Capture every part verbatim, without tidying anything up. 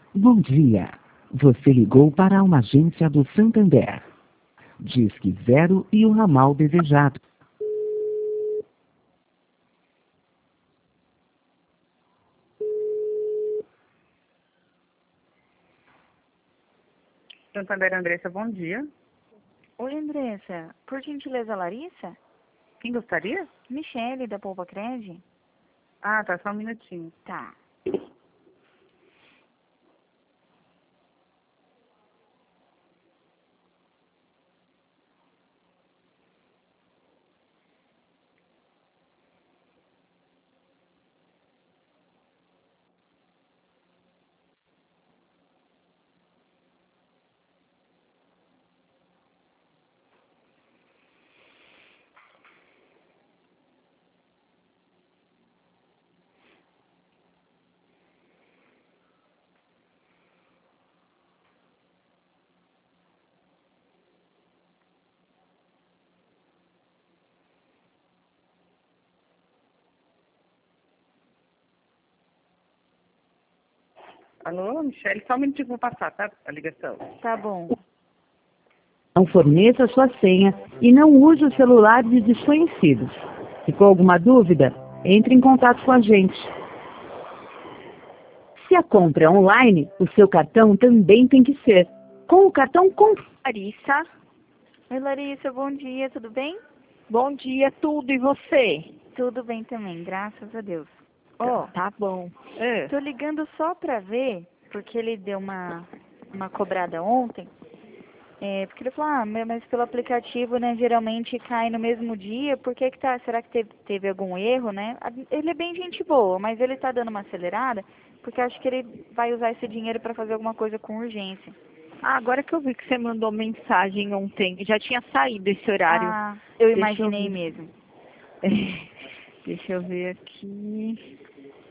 Bom dia. Você ligou para uma agência do Santander. Disque zero e o ramal desejado. Santander, Andressa, bom dia. Oi, Andressa. Por gentileza, Larissa? Quem gostaria? Michele, da Poupa Cred? Ah, tá, só um minutinho. Tá. Alô, Michele, só um minutinho que eu vou passar, tá? A ligação. Tá bom. Não forneça sua senha e não use o celular de desconhecidos. Ficou alguma dúvida? Entre em contato com a gente. Se a compra é online, o seu cartão também tem que ser. Com o cartão com Larissa, Oi, Larissa, bom dia, tudo bem? bom dia, tudo, e você? Tudo bem também, graças a Deus. Ó, Ó, tá bom. É. tô ligando só pra ver, porque ele deu uma, uma cobrada ontem. É, porque ele falou, ah, mas mas pelo aplicativo, né, geralmente cai no mesmo dia, por que que tá, será que teve, teve algum erro, né? A- Ele é bem gente boa, mas ele tá dando uma acelerada, porque eu acho que ele vai usar esse dinheiro pra fazer alguma coisa com urgência. Ah, agora que eu vi que você mandou mensagem ontem, já tinha saído esse horário. Ah, eu Deixa eu imaginei ver. mesmo. Deixa eu ver aqui.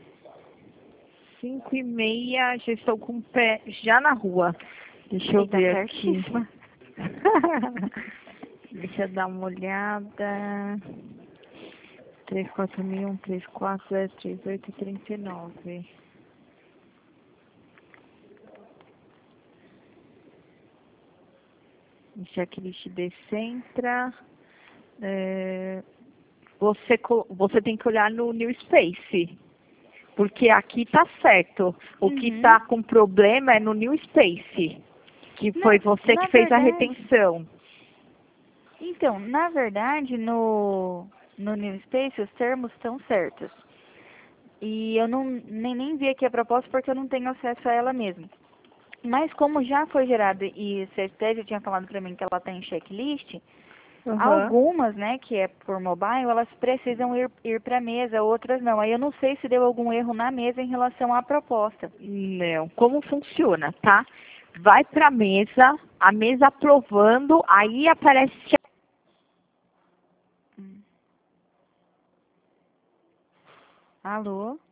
Cinco e meia, já estou com o pé já na rua. Deixa eu Eita, ver aqui. certíssima. Deixa eu dar uma olhada. Três quatro mil, um três quatro, zero três oito, trinta e nove. Checklist de Centra. É, você, co- você tem que olhar no New Space. Porque aqui tá certo. O que Uhum. tá com problema é no New Space. Que Na- foi você na que fez a verdade- retenção. Então, na verdade, no, no New Space os termos estão certos. E eu não nem, nem vi aqui a proposta porque eu não tenho acesso a ela mesmo. Mas como já foi gerada e o Certez já tinha falado pra mim que ela tá em checklist, Aham. algumas, né, que é por mobile, elas precisam ir, ir pra mesa, outras não. Aí eu não sei se deu algum erro na mesa em relação à proposta. Não. Como funciona, tá? Vai pra mesa, a mesa aprovando, aí aparece Hum. Alô?